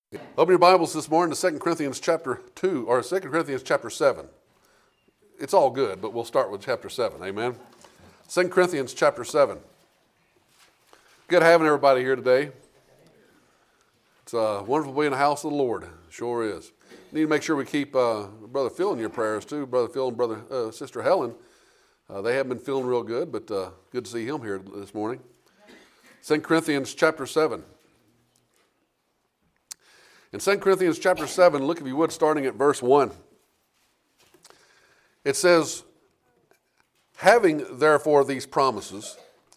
Open your Bibles this morning to 2 Corinthians chapter 2, or 2 Corinthians chapter 7. It's all good, but we'll start with chapter 7, amen? 2 Corinthians chapter 7. Good having everybody here today. It's wonderful to be in the house of the Lord. Sure is. Need to make sure we keep Brother Phil in your prayers too. Brother Phil and Sister Helen. They haven't been feeling real good, but good to see him here this morning. 2 Corinthians chapter 7. In 2 Corinthians chapter 7, look if you would, starting at verse 1. It says, having therefore these promises,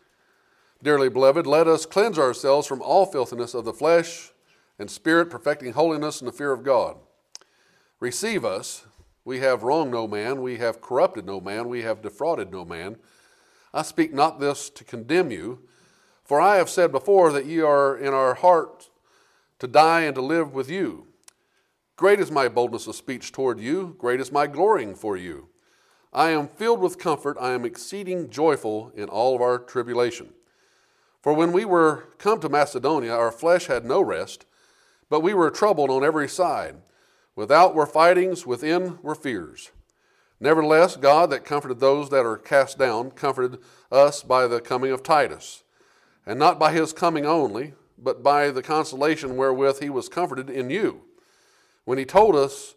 dearly beloved, let us cleanse ourselves from all filthiness of the flesh and spirit, perfecting holiness in the fear of God. Receive us. We have wronged no man, we have corrupted no man, we have defrauded no man. I speak not this to condemn you, for I have said before that ye are in our heart to die and to live with you. Great is my boldness of speech toward you, great is my glorying for you. I am filled with comfort, I am exceeding joyful in all of our tribulation. For when we were come to Macedonia, our flesh had no rest, but we were troubled on every side. Without were fightings, within were fears. Nevertheless, God that comforted those that are cast down, comforted us by the coming of Titus, and not by his coming only, but by the consolation wherewith he was comforted in you. When he told us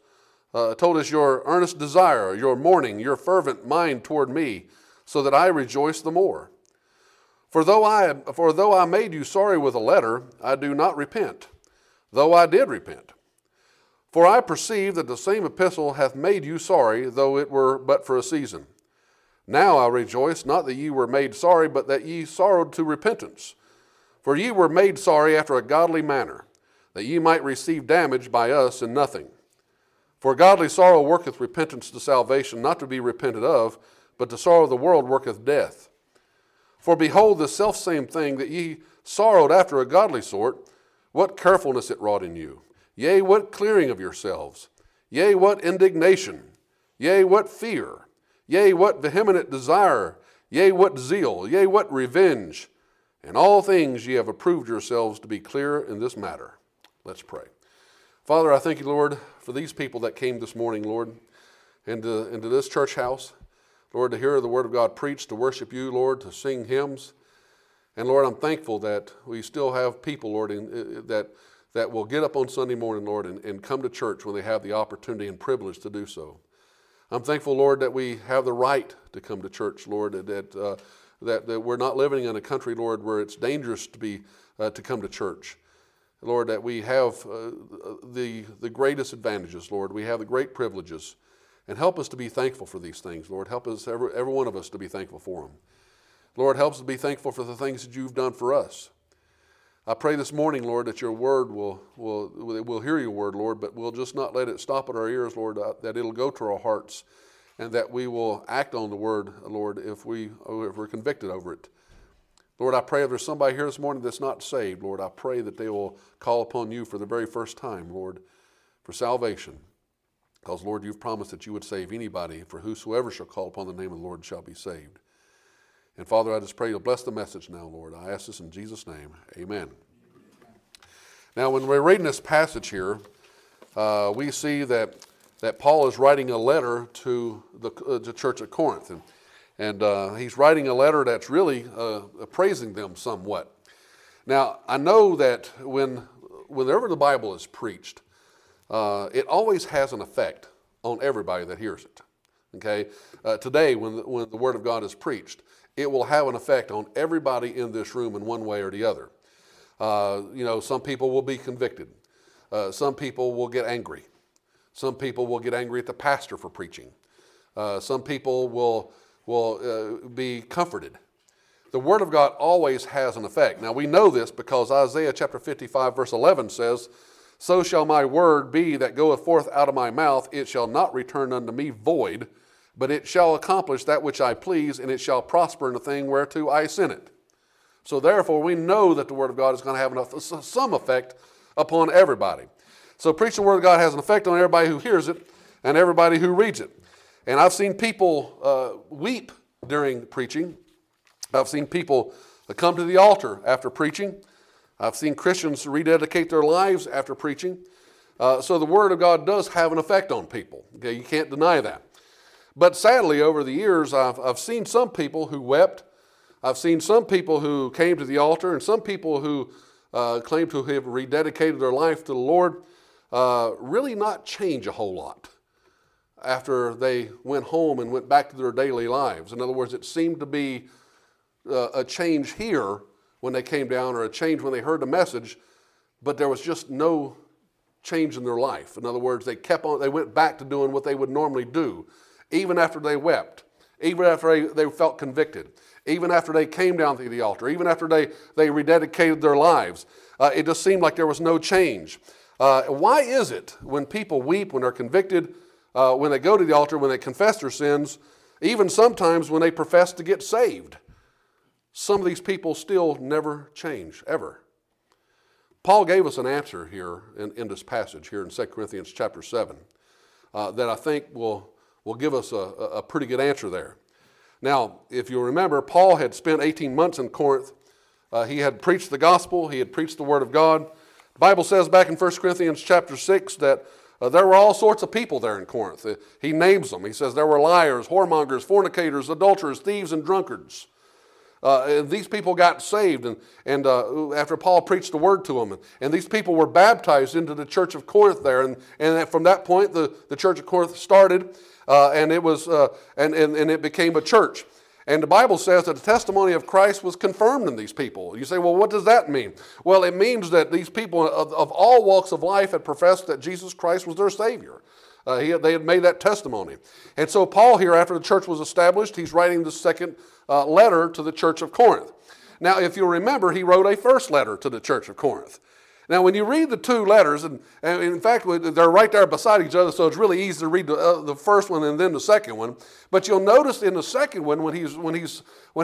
your earnest desire, your mourning, your fervent mind toward me, so that I rejoice the more. For though I made you sorry with a letter, I do not repent, though I did repent. For I perceive that the same epistle hath made you sorry, though it were but for a season. Now I rejoice, not that ye were made sorry, but that ye sorrowed to repentance. For ye were made sorry after a godly manner, that ye might receive damage by us in nothing. For godly sorrow worketh repentance to salvation, not to be repented of, but the sorrow of the world worketh death. For behold, the selfsame thing that ye sorrowed after a godly sort, what carefulness it wrought in you. Yea, what clearing of yourselves. Yea, what indignation. Yea, what fear. Yea, what vehement desire. Yea, what zeal. Yea, what revenge. In all things ye have approved yourselves to be clear in this matter. Let's pray. Father, I thank you, Lord, for these people that came this morning, Lord, into this church house. Lord, to hear the word of God preached, to worship you, Lord, to sing hymns. And Lord, I'm thankful that we still have people, Lord, that will get up on Sunday morning, Lord, and come to church when they have the opportunity and privilege to do so. I'm thankful, Lord, that we have the right to come to church, Lord, that we're not living in a country, Lord, where it's dangerous to come to church. Lord, that we have the greatest advantages, Lord. We have the great privileges. And help us to be thankful for these things, Lord. Help us, every one of us, to be thankful for them. Lord, help us to be thankful for the things that you've done for us. I pray this morning, Lord, that your word we'll hear your word, Lord, but we'll just not let it stop at our ears, Lord, that it'll go to our hearts, and that we will act on the word, Lord, if we're convicted over it. Lord, I pray if there's somebody here this morning that's not saved, Lord, I pray that they will call upon you for the very first time, Lord, for salvation. Because, Lord, you've promised that you would save anybody, for whosoever shall call upon the name of the Lord shall be saved. And, Father, I just pray you'll bless the message now, Lord. I ask this in Jesus' name. Amen. Now, when we're reading this passage here, we see that Paul is writing a letter to the church at Corinth. And he's writing a letter that's really praising them somewhat. Now, I know that whenever the Bible is preached, it always has an effect on everybody that hears it. Okay? Today, when the Word of God is preached, it will have an effect on everybody in this room in one way or the other. Some people will be convicted. Some people will get angry. Some people will get angry at the pastor for preaching. Some people will be comforted. The Word of God always has an effect. Now we know this because Isaiah chapter 55 verse 11 says, so shall my word be that goeth forth out of my mouth, it shall not return unto me void, but it shall accomplish that which I please, and it shall prosper in the thing whereto I sent it. So therefore we know that the Word of God is going to have some effect upon everybody. So preaching the Word of God has an effect on everybody who hears it and everybody who reads it. And I've seen people weep during preaching. I've seen people come to the altar after preaching I've seen Christians rededicate their lives after preaching. So the Word of God does have an effect on people. Okay, you can't deny that. But sadly, over the years, I've seen some people who wept. I've seen some people who came to the altar, and some people who claim to have rededicated their life to the Lord really not change a whole lot after they went home and went back to their daily lives. In other words, it seemed to be a change here when they came down, or a change when they heard the message, but there was just no change in their life. In other words, they went back to doing what they would normally do, even after they wept, even after they felt convicted, even after they came down to the altar, even after they rededicated their lives. It just seemed like there was no change. Why is it when people weep, when they're convicted, when they go to the altar, when they confess their sins, even sometimes when they profess to get saved, some of these people still never change, ever? Paul gave us an answer here in this passage here in 2 Corinthians chapter 7 that I think will give us a pretty good answer there. Now, if you remember, Paul had spent 18 months in Corinth. He had preached the gospel. He had preached the word of God. The Bible says back in 1 Corinthians chapter 6 that there were all sorts of people there in Corinth. He names them. He says there were liars, whoremongers, fornicators, adulterers, thieves, and drunkards. And these people got saved, and after Paul preached the word to them, and these people were baptized into the church of Corinth there, and from that point the church of Corinth started, and it was and it became a church. And the Bible says that the testimony of Christ was confirmed in these people. You say, well, what does that mean? Well, it means that these people of all walks of life had professed that Jesus Christ was their Savior. They had made that testimony. And so Paul here, after the church was established, he's writing the second letter to the church of Corinth. Now, if you'll remember, he wrote a first letter to the church of Corinth. Now, when you read the two letters, and in fact, they're right there beside each other, so it's really easy to read the first one and then the second one. But you'll notice in the second one, when he's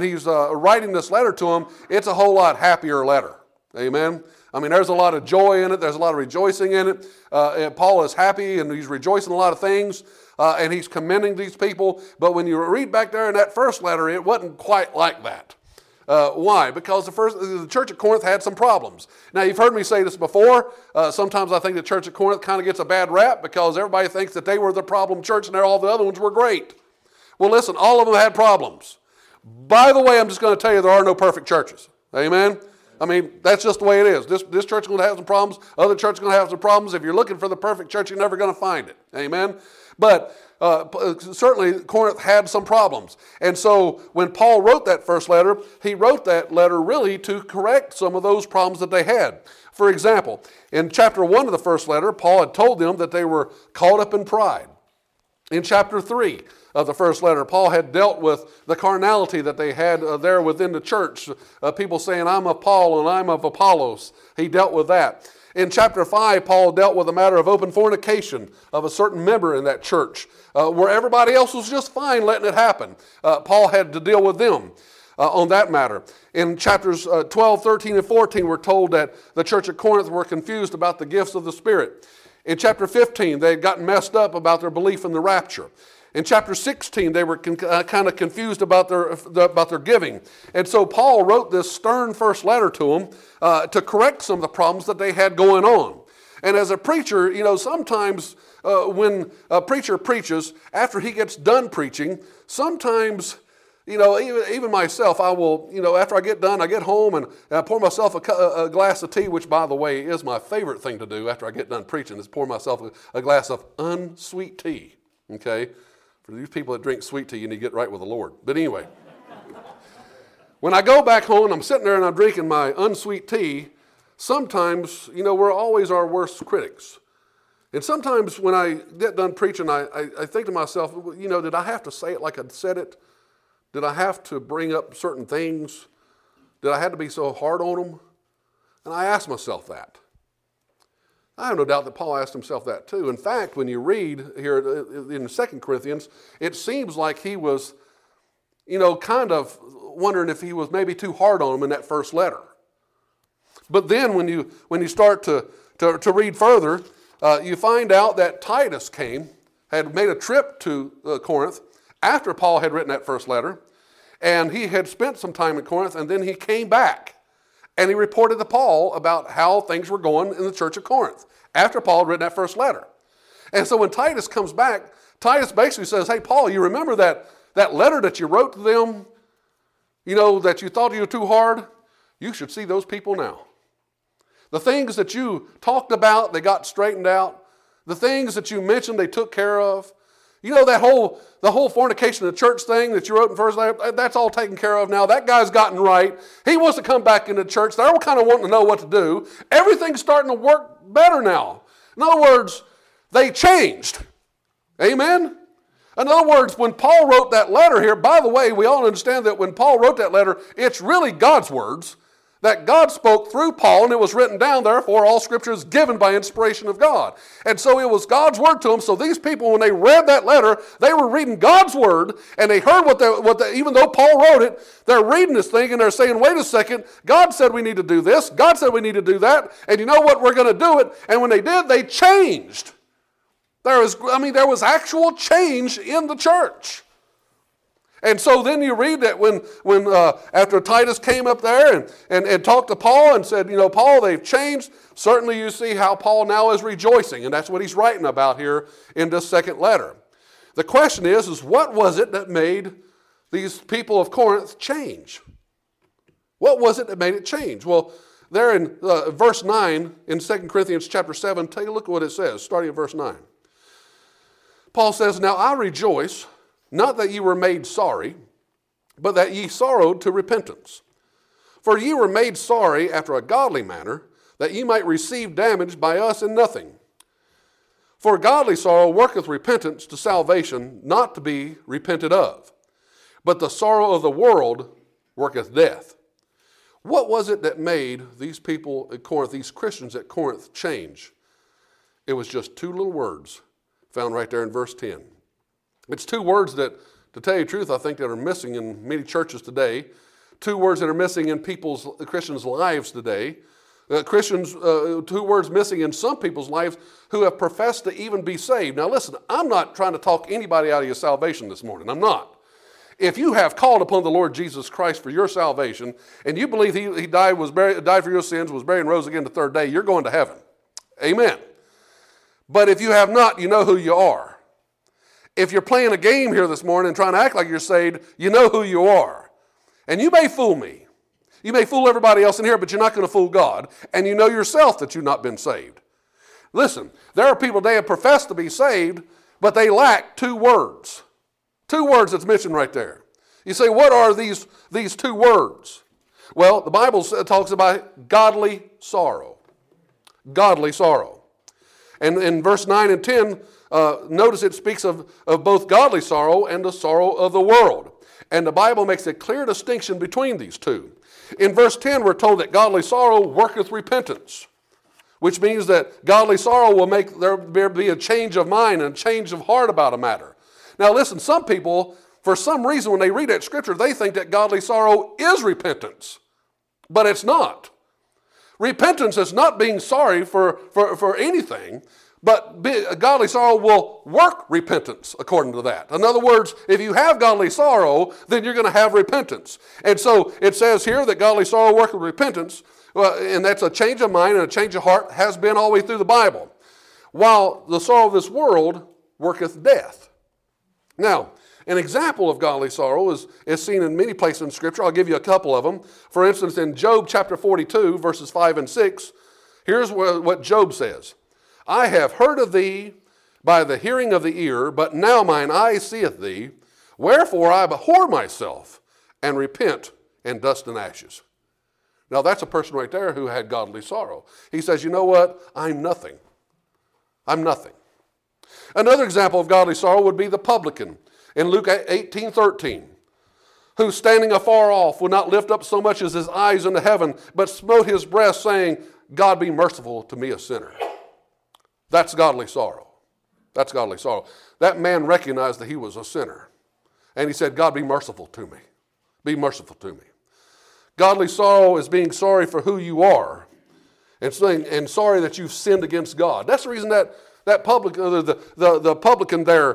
writing this letter to them, it's a whole lot happier letter. Amen? I mean, there's a lot of joy in it. There's a lot of rejoicing in it. And Paul is happy, and he's rejoicing a lot of things, and he's commending these people. But when you read back there in that first letter, it wasn't quite like that. Why? Because the church at Corinth had some problems. Now, you've heard me say this before. Sometimes I think the church at Corinth kind of gets a bad rap because everybody thinks that they were the problem church and all the other ones were great. Well, listen, all of them had problems. By the way, I'm just going to tell you there are no perfect churches. Amen? I mean, that's just the way it is. This church is going to have some problems. Other church is going to have some problems. If you're looking for the perfect church, you're never going to find it. Amen? But certainly Corinth had some problems. And so when Paul wrote that first letter, he wrote that letter really to correct some of those problems that they had. For example, in chapter 1 of the first letter, Paul had told them that they were caught up in pride. In chapter 3 of the first letter, Paul had dealt with the carnality that they had there within the church. People saying, I'm of Paul and I'm of Apollos. He dealt with that. In chapter 5, Paul dealt with the matter of open fornication of a certain member in that church, where everybody else was just fine letting it happen. Paul had to deal with them on that matter. In chapters 12, 13, and 14, we're told that the church at Corinth were confused about the gifts of the Spirit. In chapter 15, they had gotten messed up about their belief in the rapture. In chapter 16, they were kind of confused about their giving. And so Paul wrote this stern first letter to them to correct some of the problems that they had going on. And as a preacher, you know, sometimes when a preacher preaches, after he gets done preaching, sometimes, you know, even myself, I will, you know, after I get done, I get home and I pour myself a glass of tea, which, by the way, is my favorite thing to do after I get done preaching, is pour myself a glass of unsweet tea, okay? For these people that drink sweet tea, you need to get right with the Lord. But anyway, when I go back home and I'm sitting there and I'm drinking my unsweet tea, sometimes, you know, we're always our worst critics. And sometimes when I get done preaching, I think to myself, you know, did I have to say it like I said it? Did I have to bring up certain things? Did I have to be so hard on them? And I ask myself that. I have no doubt that Paul asked himself that too. In fact, when you read here in 2 Corinthians, it seems like he was, you know, kind of wondering if he was maybe too hard on them in that first letter. But then when you start to read further, you find out that Titus had made a trip to Corinth after Paul had written that first letter, and he had spent some time in Corinth, and then he came back And he reported to Paul about how things were going in the church of Corinth after Paul had written that first letter. And so when Titus comes back, Titus basically says, hey, Paul, you remember that letter that you wrote to them, that you thought you were too hard? You should see those people now. The things that you talked about, they got straightened out. The things that you mentioned, they took care of. The whole fornication of the church thing that you wrote in first letter, that's all taken care of now. That guy's gotten right. He wants to come back into church. They're all kind of wanting to know what to do. Everything's starting to work better now. In other words, they changed. Amen? In other words, when Paul wrote that letter here, by the way, we all understand that when Paul wrote that letter, it's really God's words that God spoke through Paul, and it was written down, therefore all Scripture is given by inspiration of God. And so it was God's word to them. So these people, when they read that letter, they were reading God's word, and they heard even though Paul wrote it, they're reading this thing, and they're saying, wait a second, God said we need to do this, God said we need to do that, and you know what, we're going to do it. And when they did, they changed. There was actual change in the church. And so then you read that when after Titus came up there and talked to Paul and said, Paul, they've changed. Certainly you see how Paul now is rejoicing. And that's what he's writing about here in this second letter. The question is what was it that made these people of Corinth change? What was it that made it change? Well, there in verse 9 in 2 Corinthians chapter 7, take a look at what it says, starting at verse 9. Paul says, now I rejoice, not that ye were made sorry, but that ye sorrowed to repentance. For ye were made sorry after a godly manner, that ye might receive damage by us in nothing. For godly sorrow worketh repentance to salvation, not to be repented of. But the sorrow of the world worketh death. What was it that made these people at Corinth, these Christians at Corinth, change? It was just two little words found right there in verse 10. It's two words that, to tell you the truth, I think that are missing in many churches today. Two words that are missing in Christians' lives today. Two words missing in some people's lives who have professed to even be saved. Now listen, I'm not trying to talk anybody out of your salvation this morning. I'm not. If you have called upon the Lord Jesus Christ for your salvation, and you believe he died for your sins, was buried and rose again the third day, you're going to heaven. Amen. But if you have not, you know who you are. If you're playing a game here this morning and trying to act like you're saved, you know who you are. And you may fool me. You may fool everybody else in here, but you're not going to fool God. And you know yourself that you've not been saved. Listen, there are people today that profess to be saved, but they lack two words. Two words that's mentioned right there. You say, what are these two words? Well, the Bible talks about godly sorrow. Godly sorrow. And in verse 9 and 10, notice it speaks of both godly sorrow and the sorrow of the world. And the Bible makes a clear distinction between these two. In verse 10, we're told that godly sorrow worketh repentance, which means that godly sorrow will make there be a change of mind and a change of heart about a matter. Now listen, some people, for some reason, when they read that scripture, they think that godly sorrow is repentance. But it's not. Repentance is not being sorry for anything, but godly sorrow will work repentance according to that. In other words, if you have godly sorrow, then you're going to have repentance. And so it says here that godly sorrow worketh repentance, and that's a change of mind and a change of heart, has been all the way through the Bible. While the sorrow of this world worketh death. Now, an example of godly sorrow is seen in many places in Scripture. I'll give you a couple of them. For instance, in Job chapter 42, verses 5 and 6, here's what Job says. I have heard of thee by the hearing of the ear, but now mine eye seeth thee. Wherefore I abhor myself, and repent in dust and ashes. Now that's a person right there who had godly sorrow. He says, you know what? I'm nothing. I'm nothing. Another example of godly sorrow would be the publican in Luke 18:13, who standing afar off would not lift up so much as his eyes into heaven, but smote his breast, saying, God be merciful to me, a sinner. That's godly sorrow. That's godly sorrow. That man recognized that he was a sinner. And he said, God be merciful to me. Be merciful to me. Godly sorrow is being sorry for who you are and sorry that you've sinned against God. That's the reason that publican, the publican there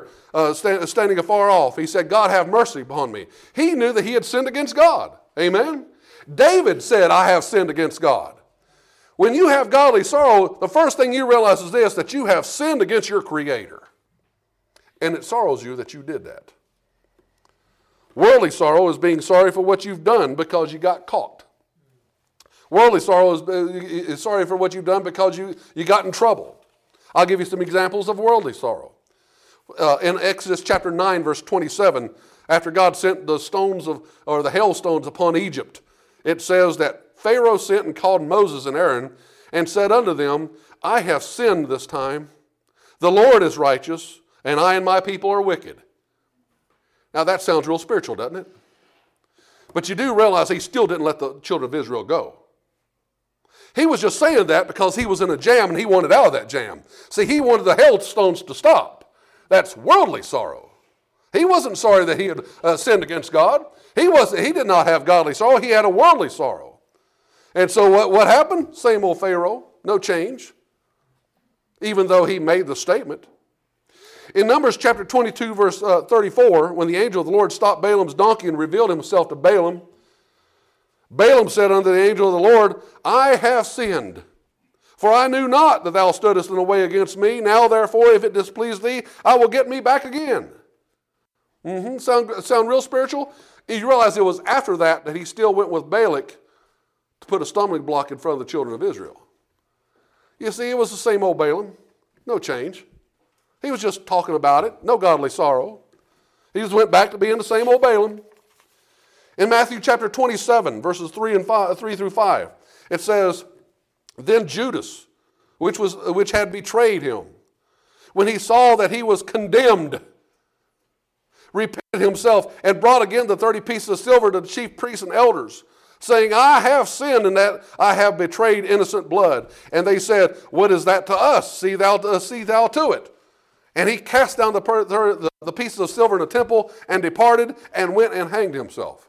standing afar off, he said, God have mercy upon me. He knew that he had sinned against God. Amen? David said, I have sinned against God. When you have godly sorrow, the first thing you realize is this, that you have sinned against your Creator. And it sorrows you that you did that. Worldly sorrow is being sorry for what you've done because you got caught. Worldly sorrow is sorry for what you've done because you got in trouble. I'll give you some examples of worldly sorrow. In Exodus chapter 9, verse 27, after God sent the the hailstones upon Egypt, it says that Pharaoh sent and called Moses and Aaron and said unto them, I have sinned this time. The Lord is righteous, and I and my people are wicked. Now that sounds real spiritual, doesn't it? But you do realize he still didn't let the children of Israel go. He was just saying that because he was in a jam and he wanted out of that jam. See, he wanted the hailstones to stop. That's worldly sorrow. He wasn't sorry that he had sinned against God. He did not have godly sorrow. He had a worldly sorrow. And so what happened? Same old Pharaoh, no change, even though he made the statement. In Numbers chapter 22, verse 34, when the angel of the Lord stopped Balaam's donkey and revealed himself to Balaam, Balaam said unto the angel of the Lord, I have sinned, for I knew not that thou stoodest in the way against me. Now therefore, if it displease thee, I will get me back again. Sound real spiritual? You realize it was after that he still went with Balak to put a stumbling block in front of the children of Israel. You see, it was the same old Balaam. No change. He was just talking about it. No godly sorrow. He just went back to being the same old Balaam. In Matthew chapter 27, verses 3 through 5, it says, Then Judas, which had betrayed him, when he saw that he was condemned, repented himself and brought again the 30 pieces of silver to the chief priests and elders, saying, I have sinned in that I have betrayed innocent blood. And they said, What is that to us? See thou to it. And he cast down the pieces of silver in the temple and departed and went and hanged himself.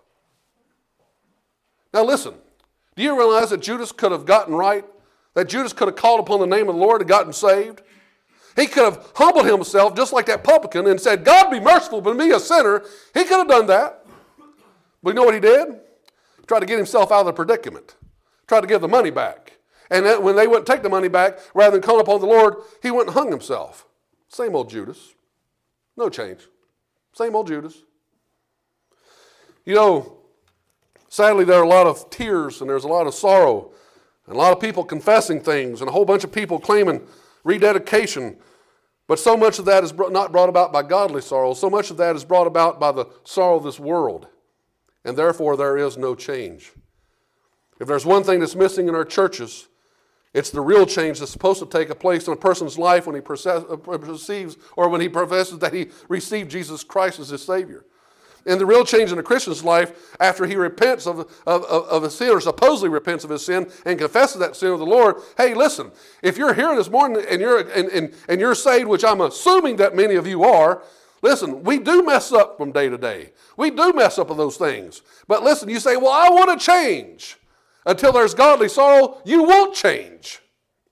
Now listen, do you realize that Judas could have gotten right? That Judas could have called upon the name of the Lord and gotten saved? He could have humbled himself just like that publican and said, God be merciful to me, a sinner. He could have done that. But you know what he did? He tried to get himself out of the predicament. Tried to give the money back. And then when they wouldn't take the money back, rather than calling upon the Lord, he went and hung himself. Same old Judas. No change. Same old Judas. You know, sadly there are a lot of tears and there's a lot of sorrow and a lot of people confessing things and a whole bunch of people claiming rededication. But so much of that is not brought about by godly sorrow. So much of that is brought about by the sorrow of this world. And therefore there is no change. If there's one thing that's missing in our churches, it's the real change that's supposed to take place in a person's life when he perceives or when he professes that he received Jesus Christ as his Savior. And the real change in a Christian's life after he repents of his sin or supposedly repents of his sin and confesses that sin of the Lord. Hey, listen, if you're here this morning and you're saved, which I'm assuming that many of you are, listen, we do mess up from day to day. We do mess up with those things. But listen, you say, well, I want to change. Until there's godly sorrow, you won't change.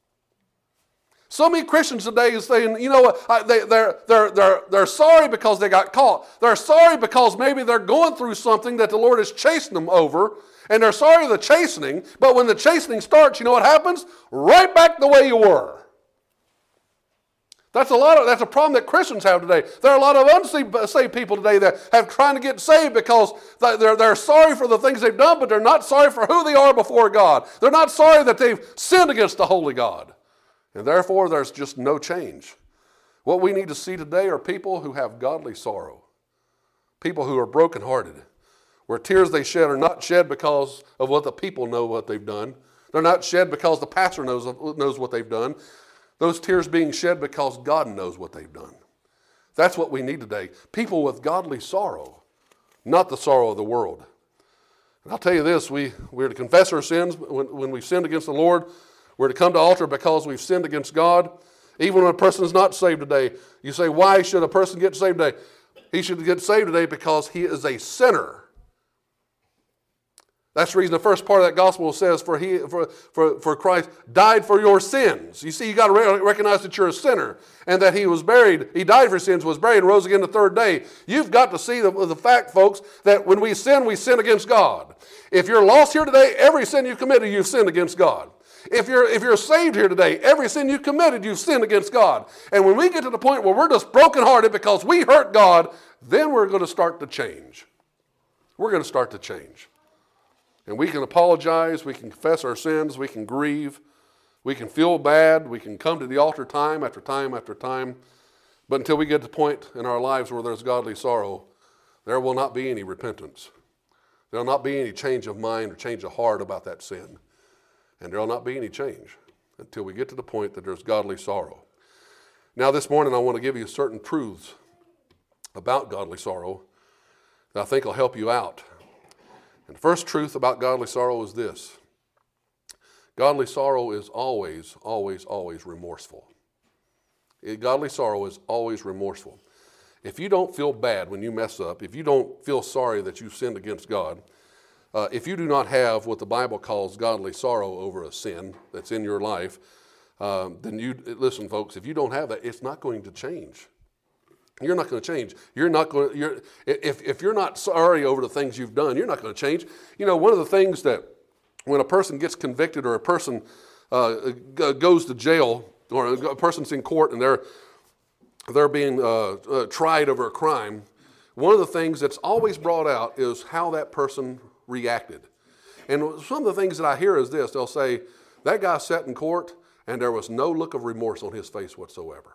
So many Christians today are saying, you know what, they're sorry because they got caught. They're sorry because maybe they're going through something that the Lord is chasing them over, and they're sorry for the chastening, but when the chastening starts, you know what happens? Right back the way you were. That's a problem that Christians have today. There are a lot of unsaved people today that have trying to get saved because they're sorry for the things they've done, but they're not sorry for who they are before God. They're not sorry that they've sinned against the holy God. And therefore, there's just no change. What we need to see today are people who have godly sorrow. People who are brokenhearted. Where tears they shed are not shed because of what the people know what they've done. They're not shed because the pastor knows what they've done. Those tears being shed because God knows what they've done. That's what we need today. People with godly sorrow, not the sorrow of the world. And I'll tell you this, we're to confess our sins when we've sinned against the Lord. We're to come to the altar because we've sinned against God. Even when a person is not saved today, you say, why should a person get saved today? He should get saved today because he is a sinner. That's the reason the first part of that gospel says, for Christ died for your sins. You see, you got to recognize that you're a sinner and that he was buried. He died for sins, was buried, and rose again the third day. You've got to see the fact, folks, that when we sin against God. If you're lost here today, every sin you committed, you've sinned against God. If you're saved here today, every sin you committed, you've sinned against God. And when we get to the point where we're just brokenhearted because we hurt God, then we're going to start to change. We're going to start to change. And we can apologize, we can confess our sins, we can grieve, we can feel bad, we can come to the altar time after time after time. But until we get to the point in our lives where there's godly sorrow, there will not be any repentance. There will not be any change of mind or change of heart about that sin. And there will not be any change until we get to the point that there's godly sorrow. Now this morning I want to give you certain truths about godly sorrow that I think will help you out. And the first truth about godly sorrow is this. Godly sorrow is always, always, always remorseful. Godly sorrow is always remorseful. If you don't feel bad when you mess up, if you don't feel sorry that you sinned against God, if you do not have what the Bible calls godly sorrow over a sin that's in your life, then listen, folks, if you don't have that, it's not going to change. You're not going to change. If you're not sorry over the things you've done, you're not going to change. You know, one of the things that when a person gets convicted or a person goes to jail or a person's in court and they're being tried over a crime, one of the things that's always brought out is how that person reacted. And some of the things that I hear is this. They'll say, that guy sat in court and there was no look of remorse on his face whatsoever.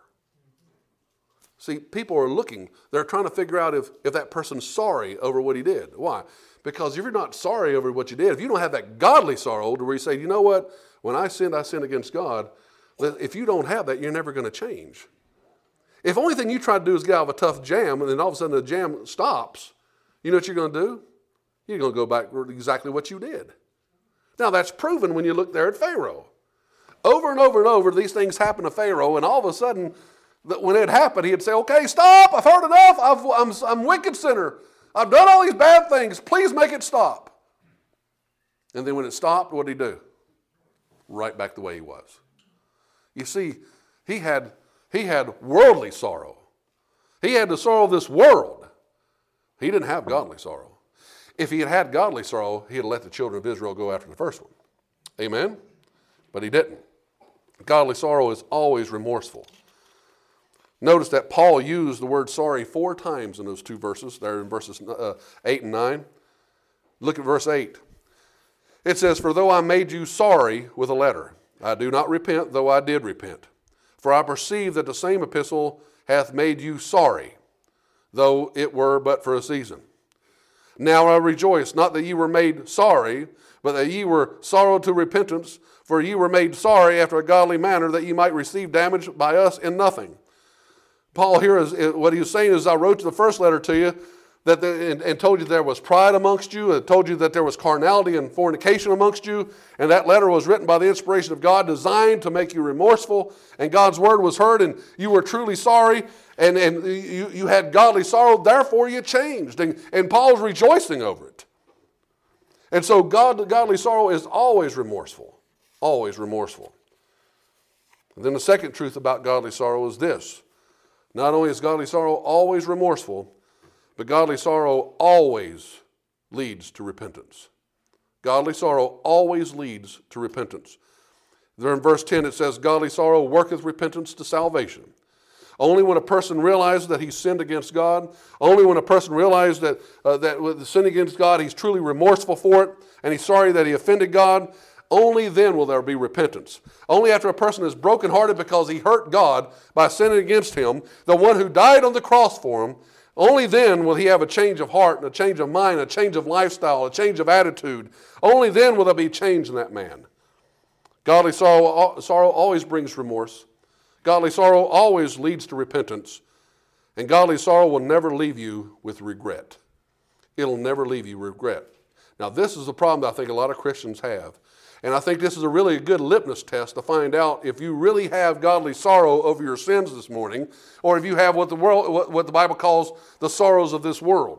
See, people are looking. They're trying to figure out if that person's sorry over what he did. Why? Because if you're not sorry over what you did, if you don't have that godly sorrow to where you say, you know what, when I sinned against God, if you don't have that, you're never going to change. If the only thing you try to do is get out of a tough jam and then all of a sudden the jam stops, you know what you're going to do? You're going to go back to exactly what you did. Now that's proven when you look there at Pharaoh. Over and over and over, these things happen to Pharaoh, and all of a sudden, when it happened, he'd say, okay, stop, I've heard enough, I'm a wicked sinner. I've done all these bad things, please make it stop. And then when it stopped, what did he do? Right back the way he was. You see, he had worldly sorrow. He had the sorrow of this world. He didn't have godly sorrow. If he had had godly sorrow, he'd have let the children of Israel go after the first one. Amen? But he didn't. Godly sorrow is always remorseful. Notice that Paul used the word sorry 4 times in those 2 verses. There in verses 8 and 9. Look at verse 8. It says, for though I made you sorry with a letter, I do not repent, though I did repent. For I perceive that the same epistle hath made you sorry, though it were but for a season. Now I rejoice, not that ye were made sorry, but that ye were sorrowed to repentance, for ye were made sorry after a godly manner, that ye might receive damage by us in nothing. Paul here is what he was saying is, I wrote the first letter to you and told you there was pride amongst you, and told you that there was carnality and fornication amongst you, and that letter was written by the inspiration of God, designed to make you remorseful, and God's word was heard, and you were truly sorry, and you had godly sorrow, therefore you changed, and Paul's rejoicing over it. And so godly sorrow is always remorseful, always remorseful. And then the second truth about godly sorrow is this. Not only is godly sorrow always remorseful, but godly sorrow always leads to repentance. Godly sorrow always leads to repentance. There in verse 10 it says, godly sorrow worketh repentance to salvation. Only when a person realizes that he's sinned against God, only when a person realizes that with the sin against God, he's truly remorseful for it, and he's sorry that he offended God, only then will there be repentance. Only after a person is brokenhearted because he hurt God by sinning against him, the one who died on the cross for him, only then will he have a change of heart, and a change of mind, a change of lifestyle, a change of attitude. Only then will there be change in that man. Godly sorrow always brings remorse. Godly sorrow always leads to repentance. And godly sorrow will never leave you with regret. It'll never leave you with regret. Now this is the problem that I think a lot of Christians have. And I think this is a really good litmus test to find out if you really have godly sorrow over your sins this morning, or if you have what the Bible calls the sorrows of this world.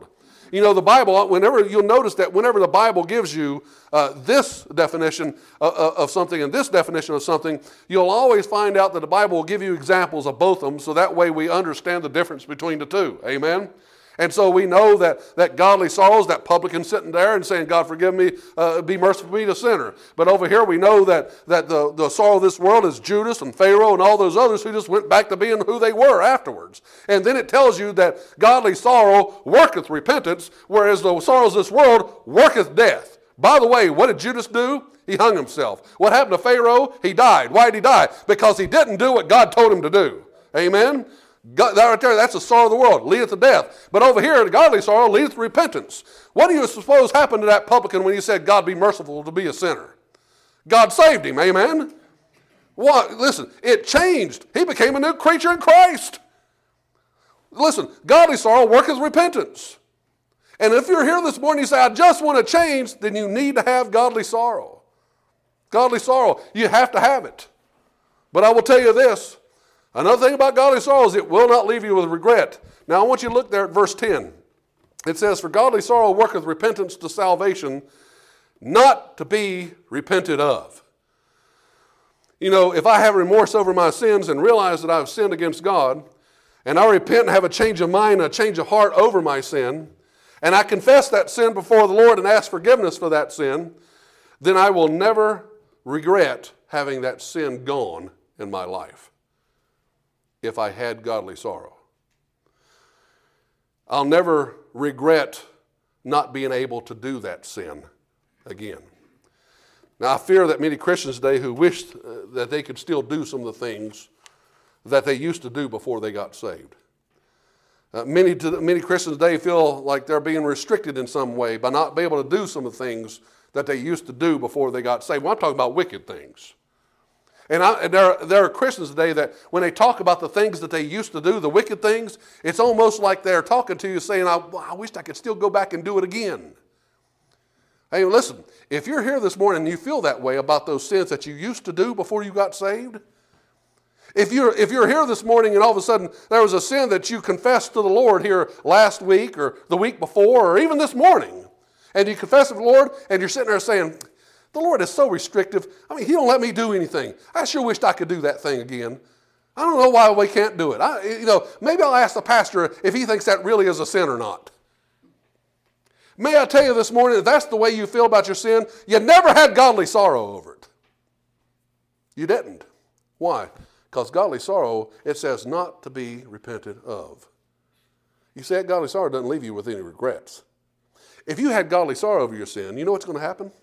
You know, the Bible, you'll notice that whenever the Bible gives you this definition of something and this definition of something, you'll always find out that the Bible will give you examples of both of them, so that way we understand the difference between the two. Amen? And so we know that godly sorrow is that publican sitting there and saying, God forgive me, be merciful to me, the sinner. But over here we know that the sorrow of this world is Judas and Pharaoh and all those others who just went back to being who they were afterwards. And then it tells you that godly sorrow worketh repentance, whereas the sorrows of this world worketh death. By the way, what did Judas do? He hung himself. What happened to Pharaoh? He died. Why did he die? Because he didn't do what God told him to do. Amen? God, that right there, that's the sorrow of the world, leadeth to death. But over here, the godly sorrow leadeth to repentance. What do you suppose happened to that publican when he said, God be merciful to be a sinner? God saved him, amen? What? Listen, it changed. He became a new creature in Christ. Listen, godly sorrow worketh repentance. And if you're here this morning and you say, I just want to change, then you need to have godly sorrow. Godly sorrow, you have to have it. But I will tell you this, another thing about godly sorrow is it will not leave you with regret. Now I want you to look there at verse 10. It says, for godly sorrow worketh repentance to salvation, not to be repented of. You know, if I have remorse over my sins and realize that I've sinned against God, and I repent and have a change of mind, a change of heart over my sin, and I confess that sin before the Lord and ask forgiveness for that sin, then I will never regret having that sin gone in my life if I had godly sorrow. I'll never regret not being able to do that sin again. Now, I fear that many Christians today who wish that they could still do some of the things that they used to do before they got saved. Many Christians today feel like they're being restricted in some way by not being able to do some of the things that they used to do before they got saved. Well, I'm talking about wicked things. And there are Christians today that when they talk about the things that they used to do, the wicked things, it's almost like they're talking to you saying, I wish I could still go back and do it again. Hey, listen, if you're here this morning and you feel that way about those sins that you used to do before you got saved, if you're here this morning and all of a sudden there was a sin that you confessed to the Lord here last week or the week before or even this morning, and you confess it to the Lord and you're sitting there saying, the Lord is so restrictive. I mean, He don't let me do anything. I sure wished I could do that thing again. I don't know why we can't do it. Maybe I'll ask the pastor if he thinks that really is a sin or not. May I tell you this morning, if that's the way you feel about your sin, you never had godly sorrow over it. You didn't. Why? Because godly sorrow, it says not to be repented of. You see, that godly sorrow doesn't leave you with any regrets. If you had godly sorrow over your sin, you know what's going to happen?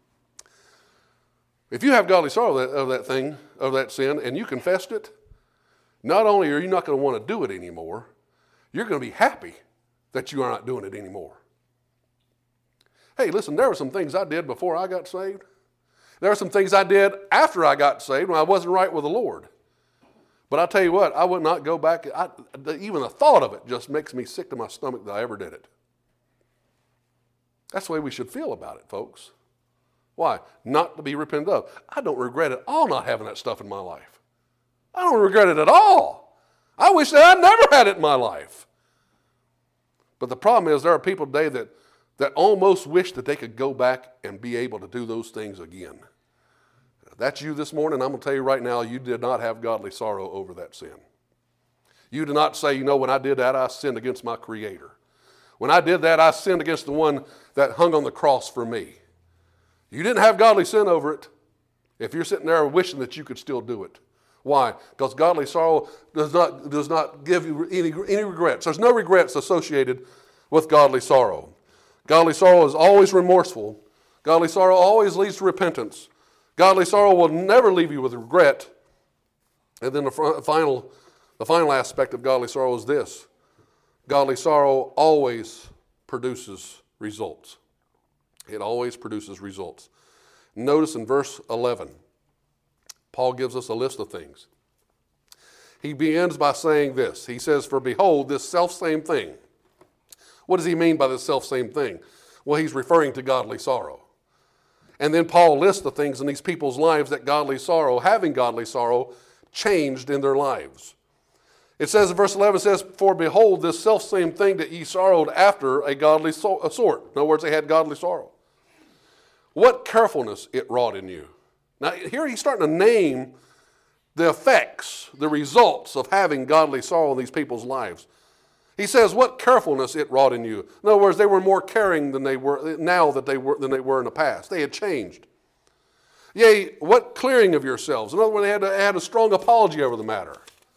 If you have godly sorrow of that sin, and you confessed it, not only are you not going to want to do it anymore, you're going to be happy that you are not doing it anymore. Hey, listen, there were some things I did before I got saved. There were some things I did after I got saved when I wasn't right with the Lord. But I tell you what, I would not go back. Even the thought of it just makes me sick to my stomach that I ever did it. That's the way we should feel about it, folks. Why? Not to be repented of. I don't regret at all not having that stuff in my life. I don't regret it at all. I wish that I never had it in my life. But the problem is there are people today that almost wish that they could go back and be able to do those things again. If that's you this morning, I'm going to tell you right now, you did not have godly sorrow over that sin. You did not say, when I did that, I sinned against my Creator. When I did that, I sinned against the one that hung on the cross for me. You didn't have godly sin over it if you're sitting there wishing that you could still do it. Why? Because godly sorrow does not give you any regrets. There's no regrets associated with godly sorrow. Godly sorrow is always remorseful. Godly sorrow always leads to repentance. Godly sorrow will never leave you with regret. And then the final aspect of godly sorrow is this. Godly sorrow always produces results. It always produces results. Notice in verse 11, Paul gives us a list of things. He begins by saying this. He says, for behold, this selfsame thing. What does he mean by this selfsame thing? Well, he's referring to godly sorrow. And then Paul lists the things in these people's lives that having godly sorrow, changed in their lives. It says in verse 11, it says, "For behold, this selfsame thing that ye sorrowed after a godly sort." In other words, they had godly sorrow. "What carefulness it wrought in you." Now here he's starting to name the effects, the results of having godly sorrow in these people's lives. He says, "What carefulness it wrought in you." In other words, they were more caring than they were now than they were in the past. They had changed. "Yea, what clearing of yourselves." In other words, they had a strong apology over the matter.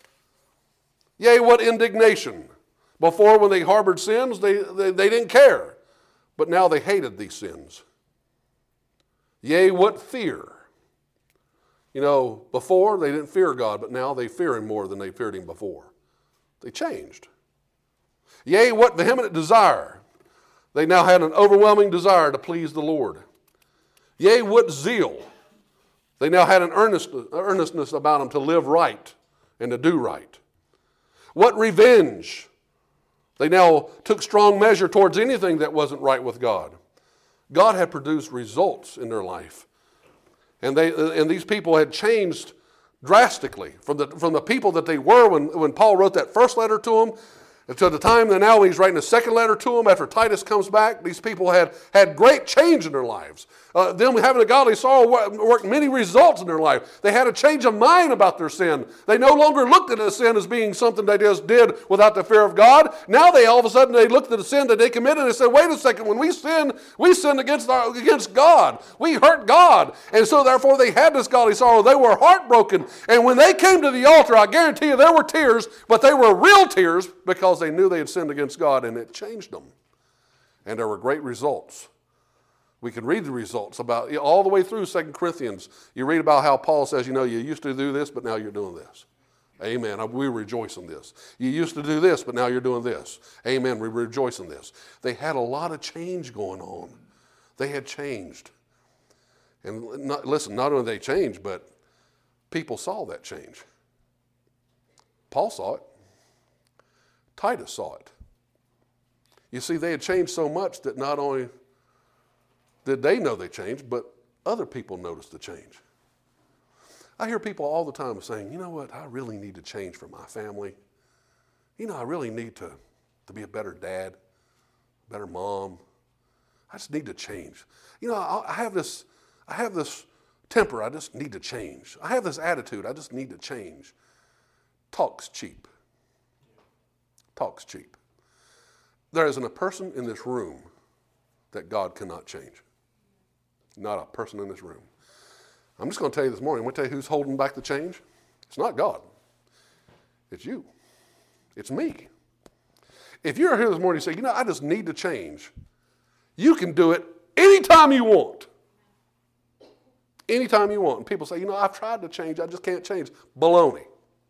"Yea, what indignation." Before, when they harbored sins, they didn't care. But now they hated these sins. "Yea, what fear." You know, before they didn't fear God, but now they fear Him more than they feared Him before. They changed. "Yea, what vehement desire." They now had an overwhelming desire to please the Lord. "Yea, what zeal." They now had an earnestness about them to live right and to do right. "What revenge." They now took strong measure towards anything that wasn't right with God. God had produced results in their life. And these people had changed drastically from the people that they were when Paul wrote that first letter to them, to the time that now he's writing a second letter to them after Titus comes back. These people had great change in their lives. Them having a godly sorrow worked many results in their life. They had a change of mind about their sin. They no longer looked at a sin as being something they just did without the fear of God. Now they all of a sudden they looked at the sin that they committed and said, "Wait a second, when we sinned against God. We hurt God." And so therefore they had this godly sorrow. They were heartbroken. And when they came to the altar, I guarantee you there were tears, but they were real tears because they knew they had sinned against God, and it changed them. And there were great results. We can read the results about all the way through 2 Corinthians. You read about how Paul says, you used to do this, but now you're doing this. Amen. We rejoice in this. You used to do this, but now you're doing this. Amen. We rejoice in this. They had a lot of change going on. They had changed. And not only they changed, but people saw that change. Paul saw it. Titus saw it. You see, they had changed so much that not only did they know they changed, but other people noticed the change. I hear people all the time saying, "You know what, I really need to change for my family. I really need to be a better dad, better mom. I just need to change. I have this temper, I just need to change. I have this attitude, I just need to change." Talk's cheap. Talk's cheap. There isn't a person in this room that God cannot change. Not a person in this room. I'm just going to tell you this morning, I'm going to tell you who's holding back the change. It's not God. It's you. It's me. If you're here this morning and say, I just need to change, you can do it anytime you want. Anytime you want. And people say, I've tried to change, I just can't change. Baloney.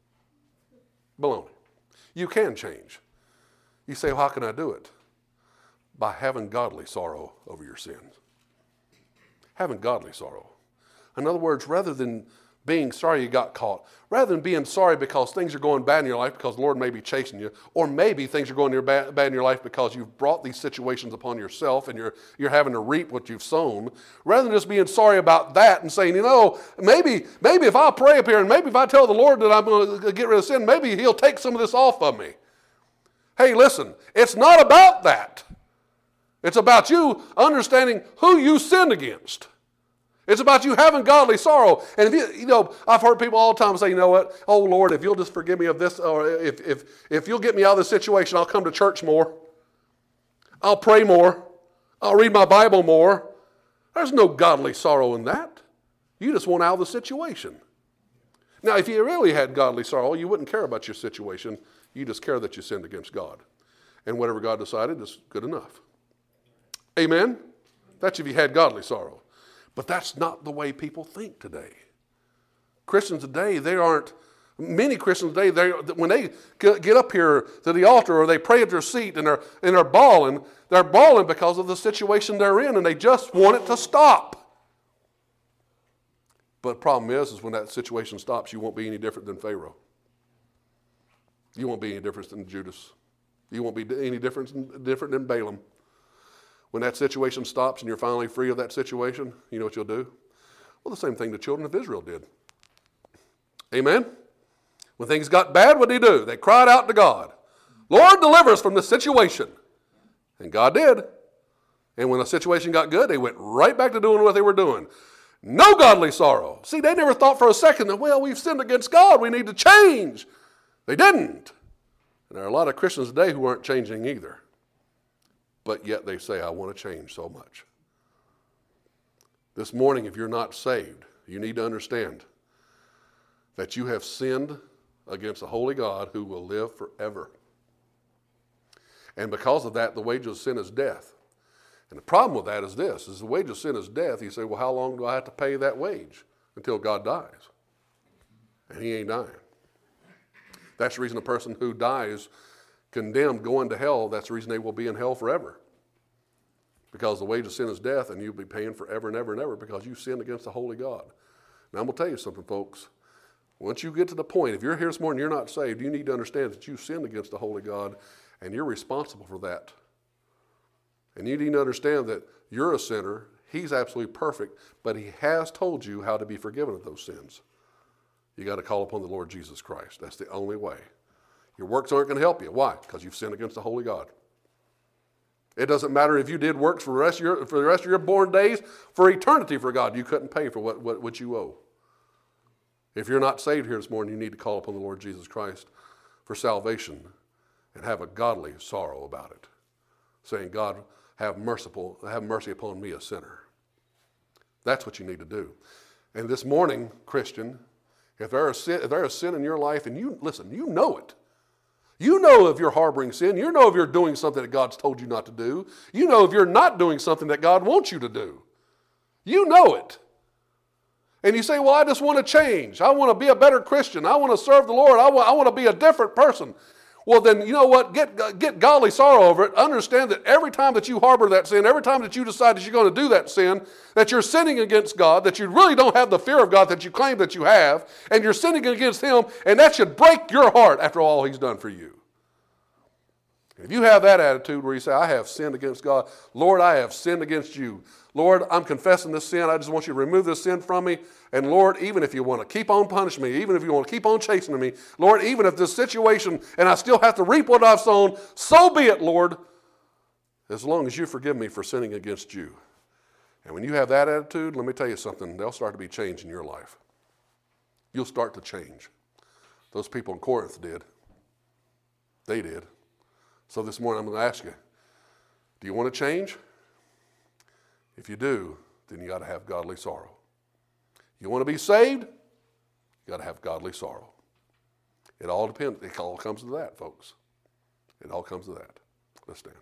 Baloney. You can change. You say, well, how can I do it? By having godly sorrow over your sins. Having godly sorrow. In other words, rather than being sorry you got caught, rather than being sorry because things are going bad in your life because the Lord may be chasing you, or maybe things are going bad in your life because you've brought these situations upon yourself and you're having to reap what you've sown, rather than just being sorry about that and saying, maybe if I pray up here and maybe if I tell the Lord that I'm going to get rid of sin, maybe He'll take some of this off of me. Hey, listen, it's not about that. It's about you understanding who you sinned against. It's about you having godly sorrow. And if I've heard people all the time say, what? Oh, Lord, if you'll just forgive me of this, or if you'll get me out of this situation, I'll come to church more. I'll pray more. I'll read my Bible more. There's no godly sorrow in that. You just want out of the situation. Now, if you really had godly sorrow, you wouldn't care about your situation. You just care that you sinned against God. And whatever God decided is good enough. Amen? That's if you had godly sorrow. But that's not the way people think today. Christians today, many Christians today, when they get up here to the altar or they pray at their seat and they're bawling because of the situation they're in and they just want it to stop. But the problem is when that situation stops, you won't be any different than Pharaoh. You won't be any different than Judas. You won't be any different than Balaam. When that situation stops and you're finally free of that situation, you know what you'll do? Well, the same thing the children of Israel did. Amen? When things got bad, what did he do? They cried out to God. Lord, deliver us from this situation. And God did. And when the situation got good, they went right back to doing what they were doing. No godly sorrow. See, they never thought for a second that, well, we've sinned against God. We need to change. They didn't. And there are a lot of Christians today who aren't changing either. But yet they say, I want to change so much. This morning, if you're not saved, you need to understand that you have sinned against a holy God who will live forever. And because of that, the wages of sin is death. And the problem with that is this, is the wage of sin is death. You say, well, how long do I have to pay that wage? Until God dies. And he ain't dying. That's the reason a person who dies condemned going to hell, that's the reason they will be in hell forever. Because the wage of sin is death, and you'll be paying forever and ever and ever because you sinned against the holy God. Now I'm going to tell you something, folks. Once you get to the point, if you're here this morning and you're not saved, you need to understand that you sinned against the holy God, and you're responsible for that. And you need to understand that you're a sinner. He's absolutely perfect, but he has told you how to be forgiven of those sins. You got to call upon the Lord Jesus Christ. That's the only way. Your works aren't going to help you. Why? Because you've sinned against the holy God. It doesn't matter if you did works for the rest of your born days, for eternity for God. You couldn't pay for what you owe. If you're not saved here this morning, you need to call upon the Lord Jesus Christ for salvation and have a godly sorrow about it, saying, God, have mercy upon me, a sinner. That's what you need to do. And this morning, Christian, if there is sin in your life, and you know it. You know if you're harboring sin. You know if you're doing something that God's told you not to do. You know if you're not doing something that God wants you to do. You know it. And you say, well, I just want to change. I want to be a better Christian. I want to serve the Lord. I want to be a different person. Well, then, you know what? Get godly sorrow over it. Understand that every time that you harbor that sin, every time that you decide that you're going to do that sin, that you're sinning against God, that you really don't have the fear of God that you claim that you have, and you're sinning against him, and that should break your heart after all he's done for you. If you have that attitude where you say, I have sinned against God, Lord, I have sinned against you. Lord, I'm confessing this sin. I just want you to remove this sin from me. And Lord, even if you want to keep on punishing me, even if you want to keep on chasing me, Lord, even if this situation and I still have to reap what I've sown, so be it, Lord, as long as you forgive me for sinning against you. And when you have that attitude, let me tell you something, there'll start to be change in your life. You'll start to change. Those people in Corinth did. They did. So this morning I'm going to ask you, do you want to change? If you do, then you got to have godly sorrow. You want to be saved? You got to have godly sorrow. It all depends. It all comes to that, folks. It all comes to that. Let's stand.